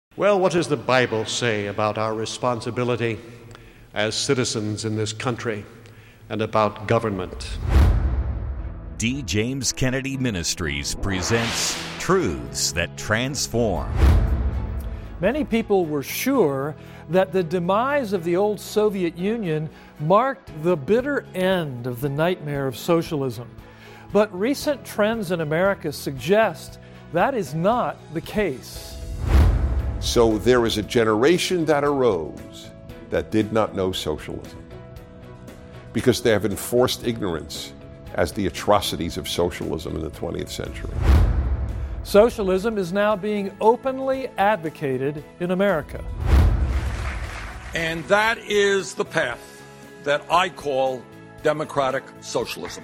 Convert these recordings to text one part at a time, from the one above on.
Well, what does the Bible say about our responsibility as citizens in this country and about government? D. James Kennedy Ministries presents Truths That Transform. Many people were sure that the demise of the old Soviet Union marked the bitter end of the nightmare of socialism. But recent trends in America suggest that is not the case. So there is a generation that arose that did not know socialism because they have enforced ignorance as the atrocities of socialism in the 20th century. Socialism is now being openly advocated in America. And that is the path that I call democratic socialism.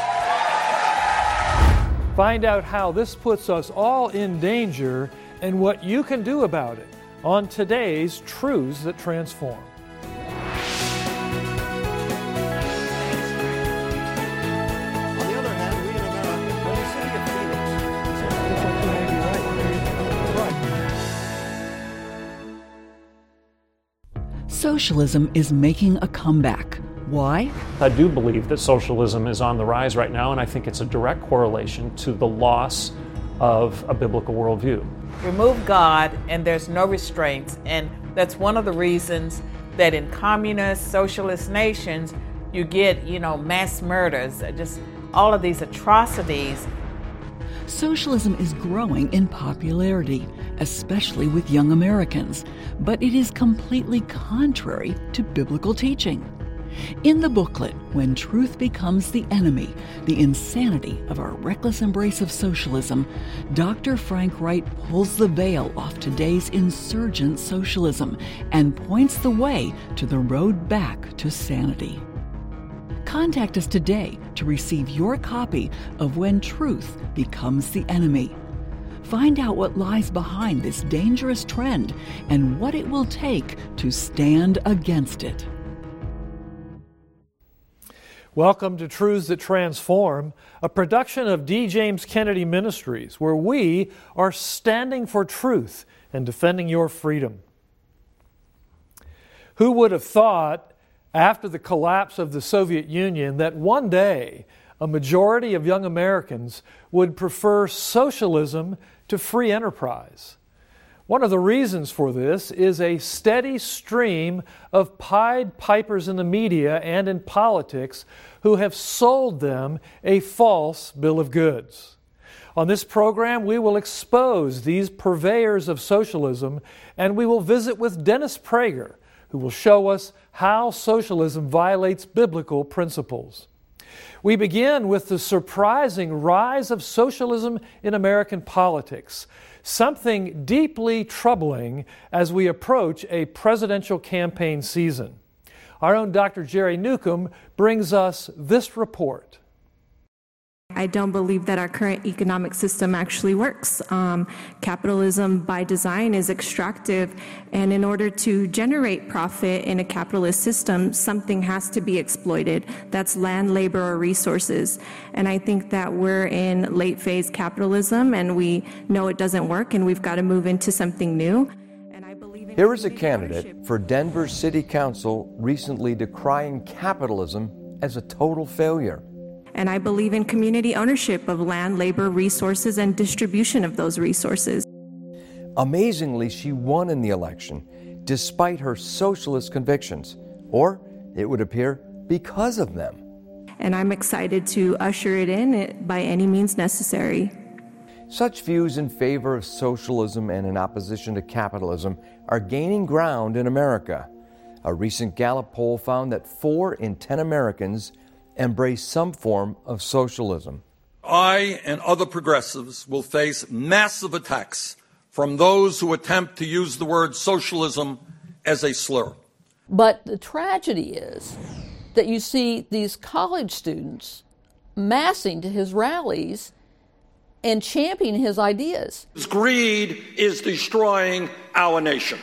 Find out how this puts us all in danger and what you can do about it on today's Truths That Transform. On the other hand, we in America, when you see Socialism is making a comeback. Why? I do believe that socialism is on the rise right now, and I think it's a direct correlation to the loss of a biblical worldview. Remove God and there's no restraints, and that's one of the reasons that in communist, socialist nations you get, mass murders, just all of these atrocities. Socialism is growing in popularity, especially with young Americans, but it is completely contrary to biblical teaching. In the booklet, When Truth Becomes the Enemy, The Insanity of Our Reckless Embrace of Socialism, Dr. Frank Wright pulls the veil off today's insurgent socialism and points the way to the road back to sanity. Contact us today to receive your copy of When Truth Becomes the Enemy. Find out what lies behind this dangerous trend and what it will take to stand against it. Welcome to Truths That Transform, a production of D. James Kennedy Ministries, where we are standing for truth and defending your freedom. Who would have thought, after the collapse of the Soviet Union, that one day a majority of young Americans would prefer socialism to free enterprise? One of the reasons for this is a steady stream of Pied Pipers in the media and in politics who have sold them a false bill of goods. On this program, we will expose these purveyors of socialism, and we will visit with Dennis Prager, who will show us how socialism violates biblical principles. We begin with the surprising rise of socialism in American politics, something deeply troubling as we approach a presidential campaign season. Our own Dr. Jerry Newcomb brings us this report. I don't believe that our current economic system actually works. Capitalism by design is extractive, and in order to generate profit in a capitalist system, something has to be exploited. That's land, labor, or resources. And I think that we're in late phase capitalism, and we know it doesn't work, and we've got to move into something new. And I believe in Here is a candidate for Denver City Council recently decrying capitalism as a total failure. And I believe in community ownership of land, labor, resources, and distribution of those resources. Amazingly, she won in the election, despite her socialist convictions, or, it would appear, because of them. And I'm excited to usher it in by any means necessary. Such views in favor of socialism and in opposition to capitalism are gaining ground in America. A recent Gallup poll found that 4 in 10 Americans embrace some form of socialism. I and other progressives will face massive attacks from those who attempt to use the word socialism as a slur. But the tragedy is that you see these college students massing to his rallies and championing his ideas. Greed is destroying our nation.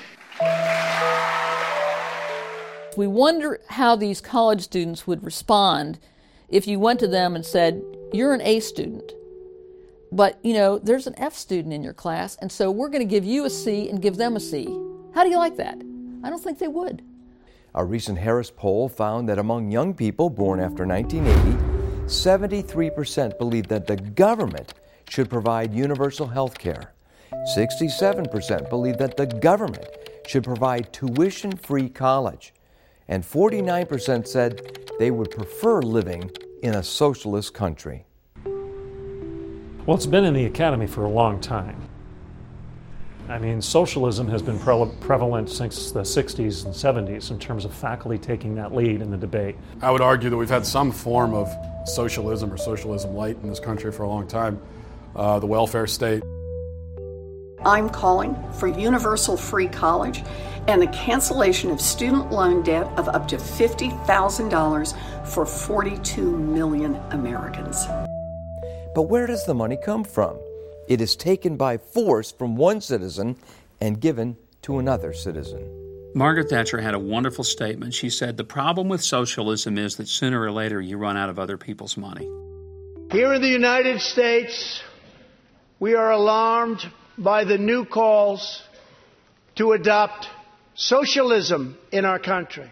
We wonder how these college students would respond if you went to them and said, "You're an A student. but there's an F student in your class, and so we're going to give you a C and give them a C. How do you like that? I don't think they would. A recent Harris poll found that among young people born after 1980, 73% believe that the government should provide universal health care. 67% believe that the government should provide tuition-free college. And 49% said they would prefer living in a socialist country. Well, it's been in the academy for a long time. I mean, socialism has been prevalent since the 60s and 70s in terms of faculty taking that lead in the debate. I would argue that we've had some form of socialism or socialism light in this country for a long time, the welfare state. I'm calling for universal free college and the cancellation of student loan debt of up to $50,000 for 42 million Americans. But where does the money come from? It is taken by force from one citizen and given to another citizen. Margaret Thatcher had a wonderful statement. She said, "The problem with socialism is that sooner or later you run out of other people's money." Here in the United States, we are alarmed by the new calls to adopt socialism in our country.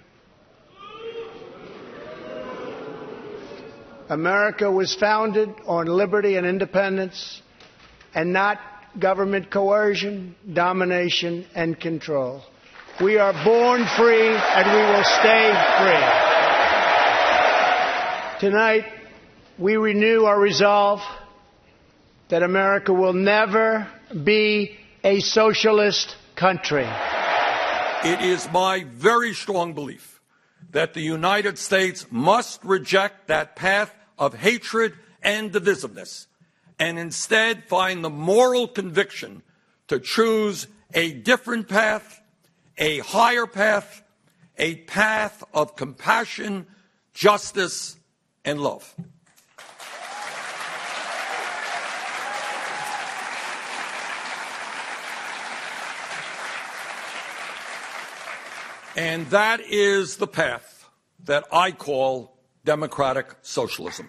America was founded on liberty and independence, and not government coercion, domination, and control. We are born free, and we will stay free. Tonight, we renew our resolve that America will never be a socialist country. It is my very strong belief that the United States must reject that path of hatred and divisiveness, and instead find the moral conviction to choose a different path, a higher path, a path of compassion, justice, and love. And that is the path that I call democratic socialism.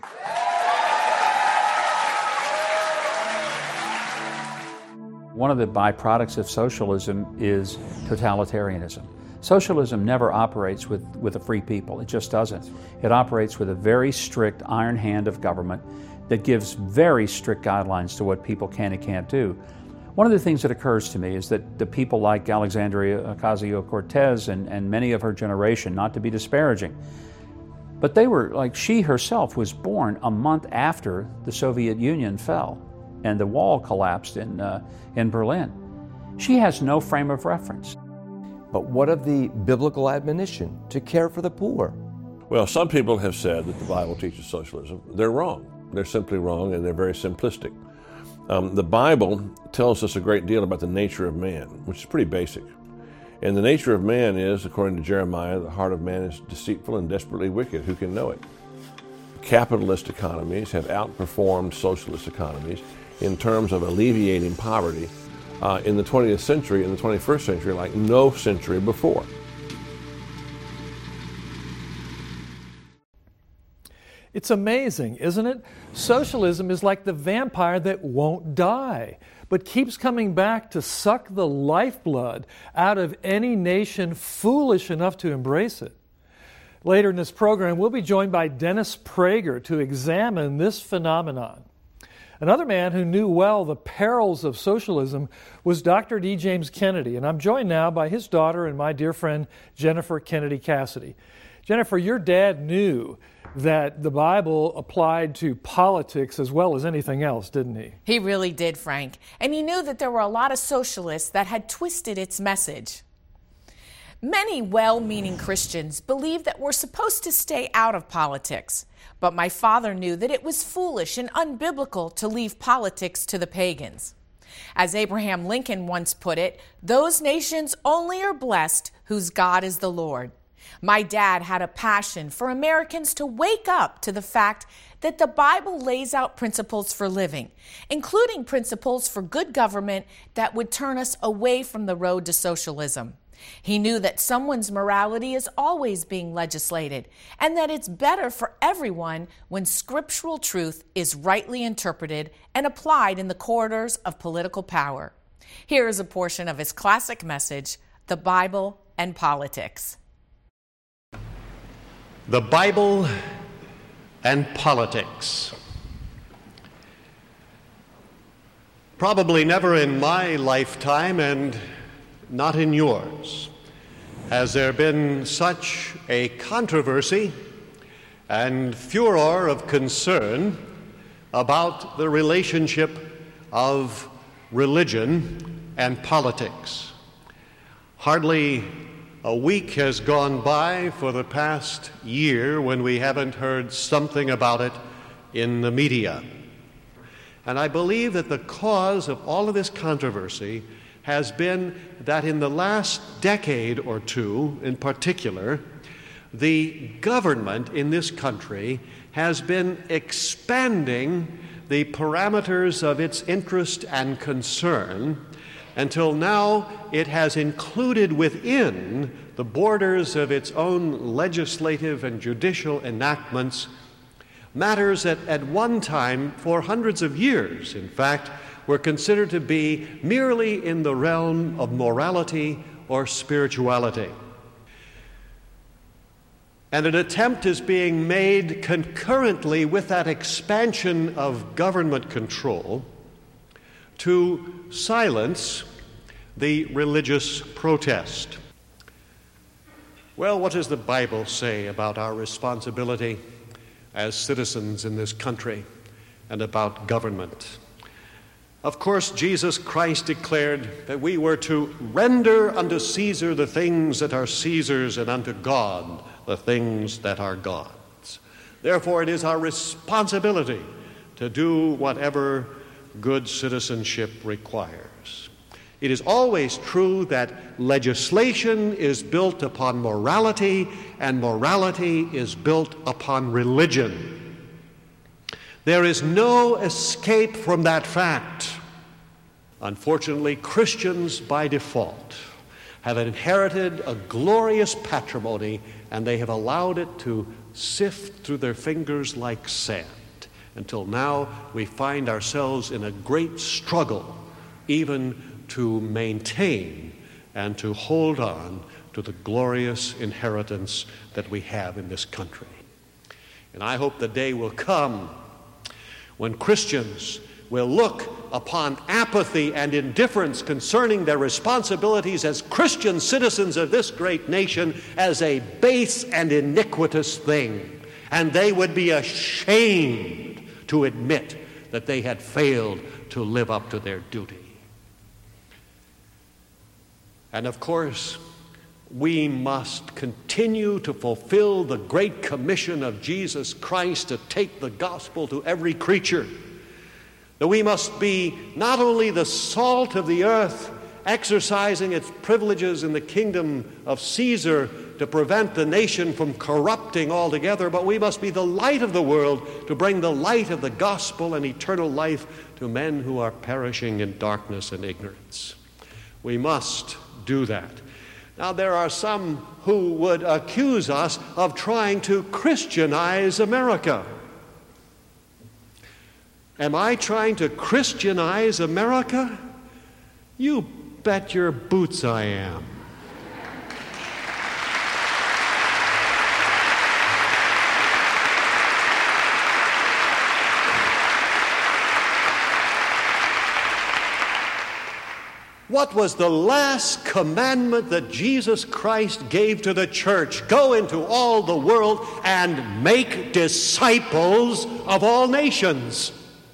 One of the byproducts of socialism is totalitarianism. Socialism never operates with a free people. It just doesn't. It operates with a very strict iron hand of government that gives very strict guidelines to what people can and can't do. One of the things that occurs to me is that the people like Alexandria Ocasio-Cortez and many of her generation, not to be disparaging, but they were like, she herself was born a month after the Soviet Union fell and the wall collapsed in Berlin. She has no frame of reference. But what of the biblical admonition to care for the poor? Well, some people have said that the Bible teaches socialism. They're wrong. They're simply wrong, and they're very simplistic. The Bible tells us a great deal about the nature of man, which is pretty basic. And the nature of man is, according to Jeremiah, the heart of man is deceitful and desperately wicked. Who can know it? Capitalist economies have outperformed socialist economies in terms of alleviating poverty in the 20th century and the 21st century like no century before. It's amazing, isn't it? Socialism is like the vampire that won't die, but keeps coming back to suck the lifeblood out of any nation foolish enough to embrace it. Later in this program, we'll be joined by Dennis Prager to examine this phenomenon. Another man who knew well the perils of socialism was Dr. D. James Kennedy, and I'm joined now by his daughter and my dear friend Jennifer Kennedy Cassidy. Jennifer, your dad knew that the Bible applied to politics as well as anything else, didn't he? He really did, Frank. And he knew that there were a lot of socialists that had twisted its message. Many well-meaning Christians believe that we're supposed to stay out of politics. But my father knew that it was foolish and unbiblical to leave politics to the pagans. As Abraham Lincoln once put it, those nations only are blessed whose God is the Lord. My dad had a passion for Americans to wake up to the fact that the Bible lays out principles for living, including principles for good government that would turn us away from the road to socialism. He knew that someone's morality is always being legislated and that it's better for everyone when scriptural truth is rightly interpreted and applied in the corridors of political power. Here is a portion of his classic message, The Bible and Politics. The Bible and Politics. Probably never in my lifetime, and not in yours, has there been such a controversy and furor of concern about the relationship of religion and politics. Hardly a week has gone by for the past year when we haven't heard something about it in the media. And I believe that the cause of all of this controversy has been that in the last decade or two, in particular, the government in this country has been expanding the parameters of its interest and concern until now it has included within the borders of its own legislative and judicial enactments matters that at one time, for hundreds of years, in fact, were considered to be merely in the realm of morality or spirituality. And an attempt is being made concurrently with that expansion of government control to silence the religious protest. Well, what does the Bible say about our responsibility as citizens in this country and about government? Of course, Jesus Christ declared that we were to render unto Caesar the things that are Caesar's and unto God the things that are God's. Therefore, it is our responsibility to do whatever good citizenship requires. It is always true that legislation is built upon morality, and morality is built upon religion. There is no escape from that fact. Unfortunately, Christians by default have inherited a glorious patrimony, and they have allowed it to sift through their fingers like sand, until now we find ourselves in a great struggle even to maintain and to hold on to the glorious inheritance that we have in this country. And I hope the day will come when Christians will look upon apathy and indifference concerning their responsibilities as Christian citizens of this great nation as a base and iniquitous thing. And they would be ashamed to admit that they had failed to live up to their duty. And of course, we must continue to fulfill the great commission of Jesus Christ to take the gospel to every creature. That we must be not only the salt of the earth, exercising its privileges in the kingdom of Caesar to prevent the nation from corrupting altogether, but we must be the light of the world to bring the light of the gospel and eternal life to men who are perishing in darkness and ignorance. We must do that. Now, there are some who would accuse us of trying to Christianize America. Am I trying to Christianize America? You bet your boots I am. What was the last commandment that Jesus Christ gave to the church? Go into all the world and make disciples of all nations.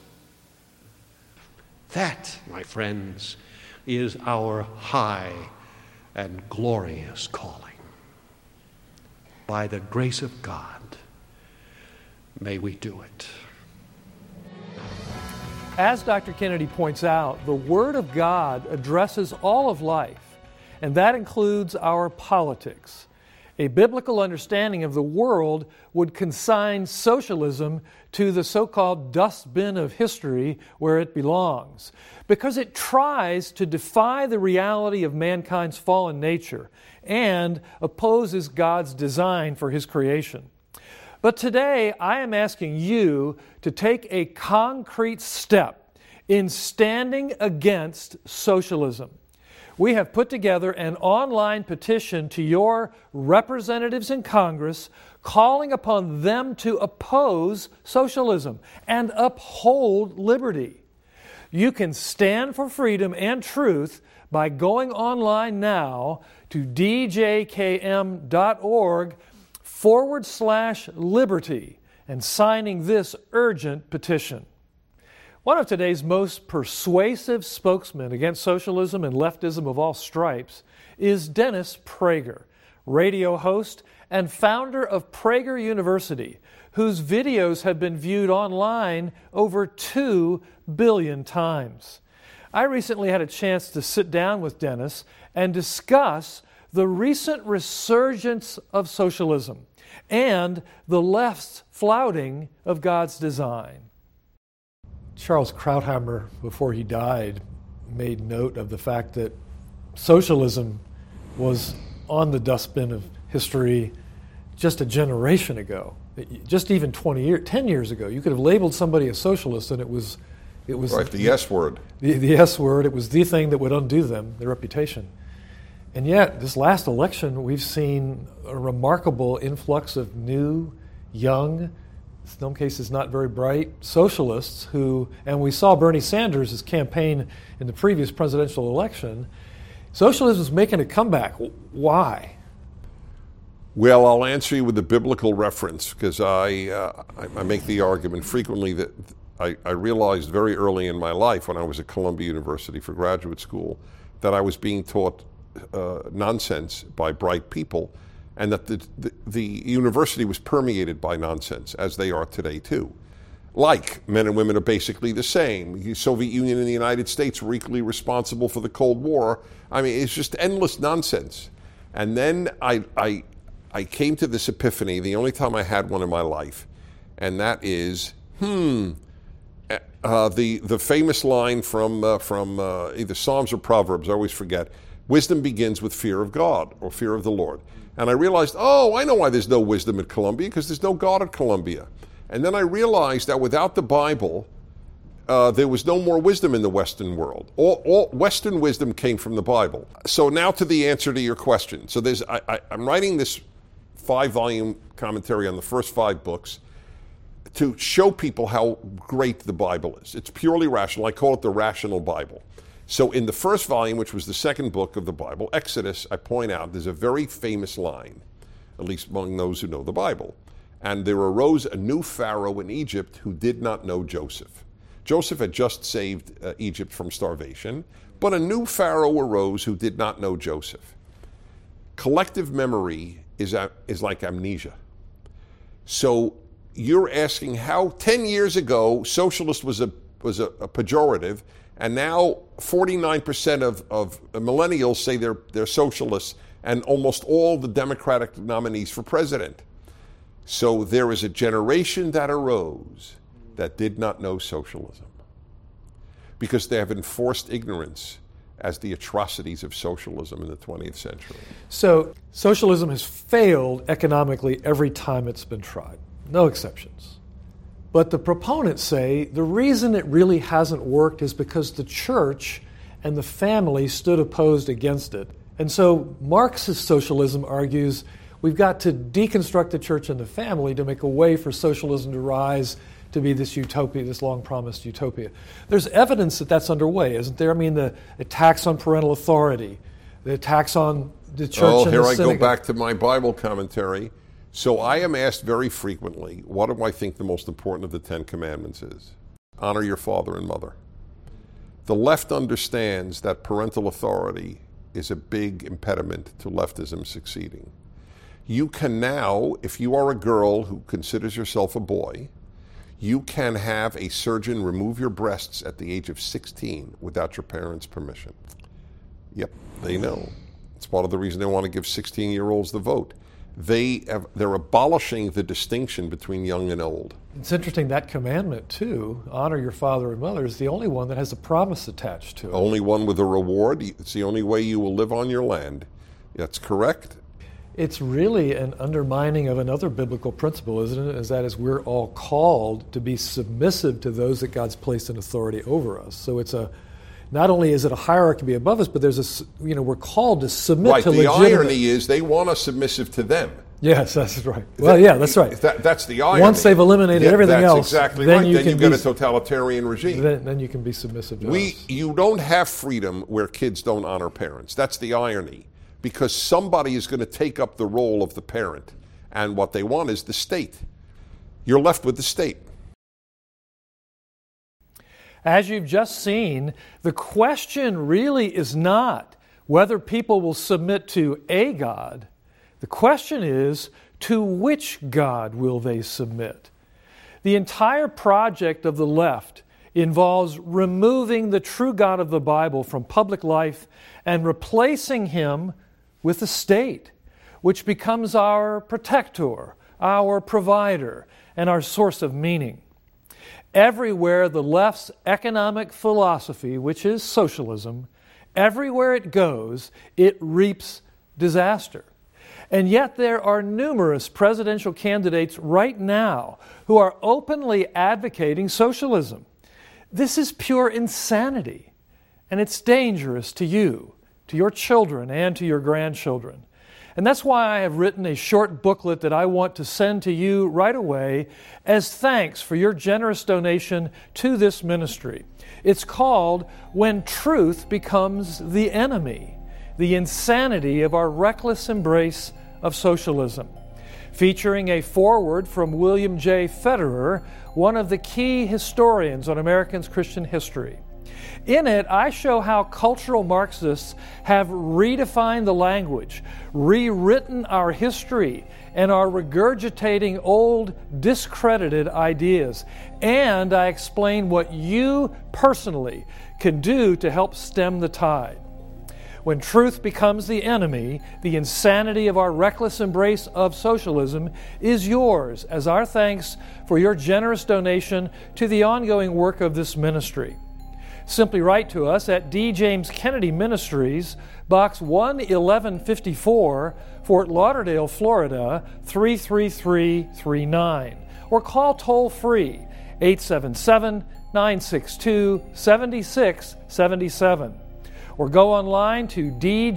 That, my friends, is our high and glorious calling. By the grace of God, may we do it. As Dr. Kennedy points out, the Word of God addresses all of life, and that includes our politics. A biblical understanding of the world would consign socialism to the so-called dustbin of history where it belongs, because it tries to defy the reality of mankind's fallen nature and opposes God's design for His creation. But today, I am asking you to take a concrete step in standing against socialism. We have put together an online petition to your representatives in Congress calling upon them to oppose socialism and uphold liberty. You can stand for freedom and truth by going online now to djkm.org/liberty and signing this urgent petition. One of today's most persuasive spokesmen against socialism and leftism of all stripes is Dennis Prager, radio host and founder of Prager University, whose videos have been viewed online over 2 billion times. I recently had a chance to sit down with Dennis and discuss the recent resurgence of socialism and the left's flouting of God's design. Charles Krauthammer, before he died, made note of the fact that socialism was on the dustbin of history just a generation ago. Just even 10 years ago, you could have labeled somebody a socialist and it was right, the S word. The S word, it was the thing that would undo them, their reputation. And yet, this last election, we've seen a remarkable influx of new, young, in some cases not very bright, socialists who, and we saw Bernie Sanders' campaign in the previous presidential election, socialism is making a comeback. Why? Well, I'll answer you with a biblical reference, because I make the argument frequently that I realized very early in my life when I was at Columbia University for graduate school that I was being taught nonsense by bright people, and that the university was permeated by nonsense, as they are today too. Like, men and women are basically the same. The Soviet Union and the United States were equally responsible for the Cold War. I mean, it's just endless nonsense. And then I came to this epiphany, the only time I had one in my life, and that is, the famous line from either Psalms or Proverbs, I always forget, wisdom begins with fear of God, or fear of the Lord. And I realized, I know why there's no wisdom at Columbia, because there's no God at Columbia. And then I realized that without the Bible, there was no more wisdom in the Western world. All Western wisdom came from the Bible. So now to the answer to your question. So I'm writing this 5-volume commentary on the first 5 books to show people how great the Bible is. It's purely rational. I call it the rational Bible. So in the first volume, which was the second book of the Bible, Exodus, I point out there's a very famous line, at least among those who know the Bible. And there arose a new Pharaoh in Egypt who did not know Joseph. Joseph had just saved Egypt from starvation, but a new Pharaoh arose who did not know Joseph. Collective memory is like amnesia. So you're asking how 10 years ago socialist was a pejorative, and now 49% of millennials say they're socialists, and almost all the Democratic nominees for president. So there is a generation that arose that did not know socialism because they have enforced ignorance as the atrocities of socialism in the 20th century. So socialism has failed economically every time it's been tried. No exceptions. But the proponents say the reason it really hasn't worked is because the church and the family stood opposed against it. And so Marxist socialism argues we've got to deconstruct the church and the family to make a way for socialism to rise to be this utopia, this long-promised utopia. There's evidence that that's underway, isn't there? I mean, the attacks on parental authority, the attacks on the church and the synagogue. Here I go back to my Bible commentary. So I am asked very frequently, what do I think the most important of the 10 Commandments is? Honor your father and mother. The left understands that parental authority is a big impediment to leftism succeeding. You can now, if you are a girl who considers yourself a boy, you can have a surgeon remove your breasts at the age of 16 without your parents' permission. Yep, they know. It's part of the reason they want to give 16-year-olds the vote. They're abolishing the distinction between young and old. It's interesting, that commandment, too, honor your father and mother, is the only one that has a promise attached to it. Only one with a reward. It's the only way you will live on your land. That's correct. It's really an undermining of another biblical principle, isn't it? That we're all called to be submissive to those that God's placed in authority over us. So it's not only is it a hierarchy above us, but we're called to submit to legitimate. The irony is they want us submissive to them. Yes, that's right. Well, yeah, that's right. That's the irony. Once they've eliminated everything else, exactly then right. you Then you've got a totalitarian regime. Then you can be submissive to us. You don't have freedom where kids don't honor parents. That's the irony. Because somebody is going to take up the role of the parent. And what they want is the state. You're left with the state. As you've just seen, the question really is not whether people will submit to a God. The question is, to which God will they submit? The entire project of the left involves removing the true God of the Bible from public life and replacing Him with the state, which becomes our protector, our provider, and our source of meaning. Everywhere the left's economic philosophy, which is socialism, everywhere it goes, it reaps disaster. And yet there are numerous presidential candidates right now who are openly advocating socialism. This is pure insanity, and it's dangerous to you, to your children, and to your grandchildren. And that's why I have written a short booklet that I want to send to you right away as thanks for your generous donation to this ministry. It's called When Truth Becomes the Enemy: The Insanity of Our Reckless Embrace of Socialism, featuring a foreword from William J. Federer, one of the key historians on Americans' Christian history. In it, I show how cultural Marxists have redefined the language, rewritten our history, and are regurgitating old, discredited ideas. And I explain what you personally can do to help stem the tide. When Truth Becomes the Enemy, the insanity of our reckless embrace of socialism is yours as our thanks for your generous donation to the ongoing work of this ministry. Simply write to us at D. James Kennedy Ministries, Box 11154, Fort Lauderdale, Florida 33339, or call toll-free 877-962-7677, or go online to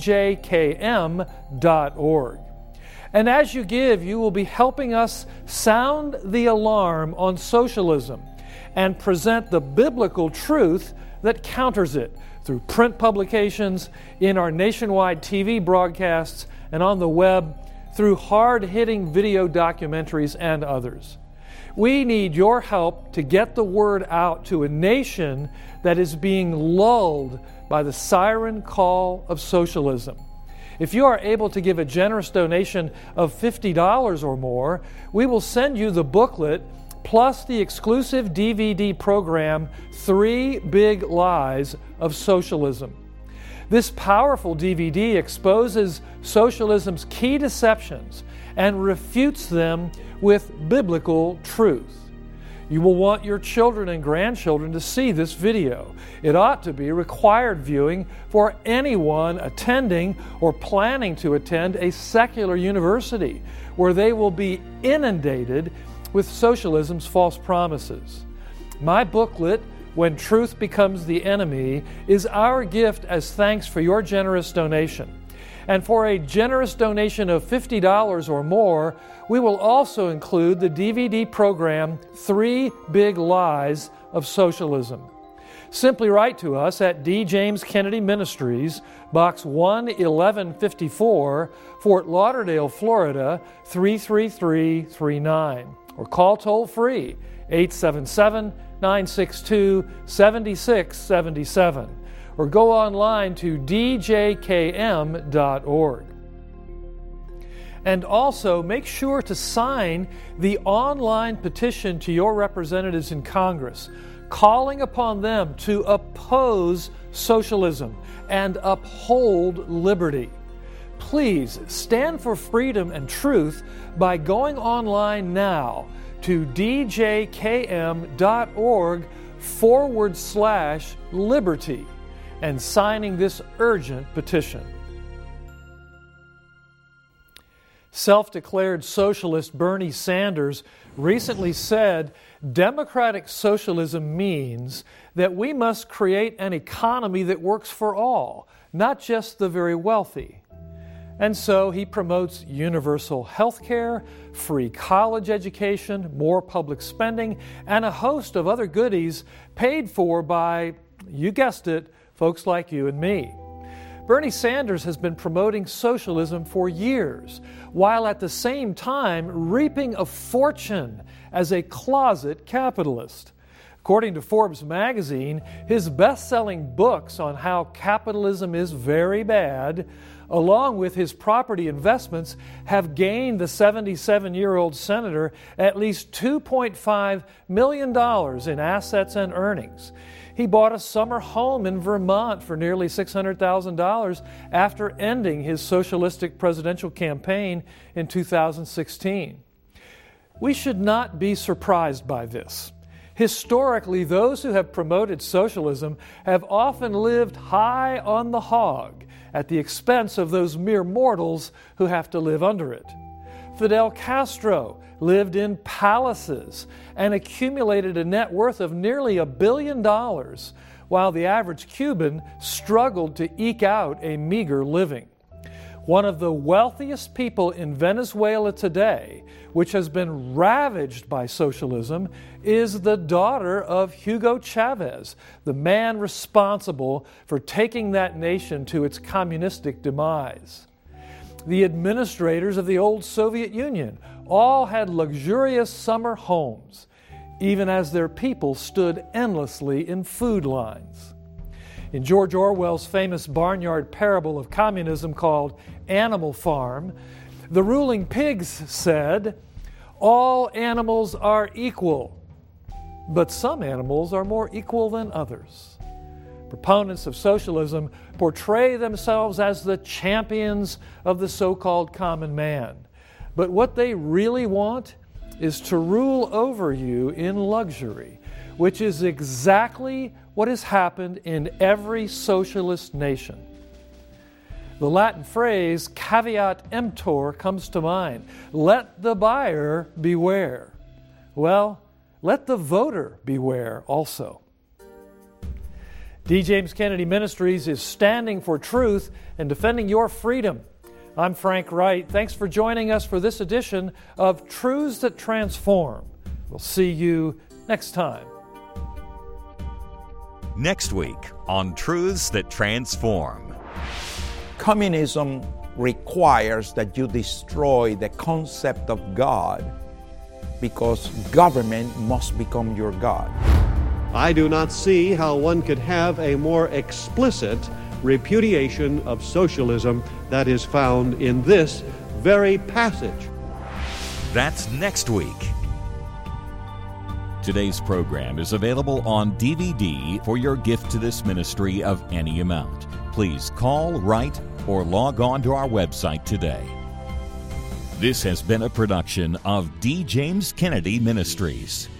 djkm.org. And as you give, you will be helping us sound the alarm on socialism and present the biblical truth that counters it through print publications, in our nationwide TV broadcasts, and on the web through hard-hitting video documentaries and others. We need your help to get the word out to a nation that is being lulled by the siren call of socialism. If you are able to give a generous donation of $50 or more, we will send you the booklet plus the exclusive DVD program, 3 Big Lies of Socialism. This powerful DVD exposes socialism's key deceptions and refutes them with biblical truth. You will want your children and grandchildren to see this video. It ought to be required viewing for anyone attending or planning to attend a secular university, where they will be inundated with socialism's false promises. My booklet, When Truth Becomes the Enemy, is our gift as thanks for your generous donation. And for a generous donation of $50 or more, we will also include the DVD program, 3 Big Lies of Socialism. Simply write to us at D. James Kennedy Ministries, Box 11154, Fort Lauderdale, Florida 33339. Or call toll-free, 877-962-7677. Or go online to djkm.org. And also, make sure to sign the online petition to your representatives in Congress, calling upon them to oppose socialism and uphold liberty. please stand for freedom and truth by going online now to djkm.org/liberty and signing this urgent petition. Self-declared socialist Bernie Sanders recently said democratic socialism means that we must create an economy that works for all, not just the very wealthy. And so he promotes universal health care, free college education, more public spending, and a host of other goodies paid for by, you guessed it, folks like you and me. Bernie Sanders has been promoting socialism for years, while at the same time reaping a fortune as a closet capitalist. According to Forbes magazine, his best-selling books on how capitalism is very bad, along with his property investments, have gained the 77-year-old senator at least $2.5 million in assets and earnings. He bought a summer home in Vermont for nearly $600,000 after ending his socialistic presidential campaign in 2016. We should not be surprised by this. Historically, those who have promoted socialism have often lived high on the hog at the expense of those mere mortals who have to live under it. Fidel Castro lived in palaces and accumulated a net worth of nearly $1 billion, while the average Cuban struggled to eke out a meager living. One of the wealthiest people in Venezuela today, which has been ravaged by socialism, is the daughter of Hugo Chavez, the man responsible for taking that nation to its communistic demise. The administrators of the old Soviet Union all had luxurious summer homes, even as their people stood endlessly in food lines. In George Orwell's famous barnyard parable of communism called Animal Farm, the ruling pigs said, "All animals are equal, but some animals are more equal than others." Proponents of socialism portray themselves as the champions of the so-called common man. But what they really want is to rule over you in luxury, which is exactly what has happened in every socialist nation. The Latin phrase caveat emptor comes to mind. Let the buyer beware. Well, let the voter beware also. D. James Kennedy Ministries is standing for truth and defending your freedom. I'm Frank Wright. Thanks for joining us for this edition of Truths That Transform. We'll see you next time. Next week on Truths That Transform. Communism requires that you destroy the concept of God because government must become your God. I do not see how one could have a more explicit repudiation of socialism that is found in this very passage. That's next week. Today's program is available on DVD for your gift to this ministry of any amount. Please call, write, or log on to our website today. This has been a production of D. James Kennedy Ministries.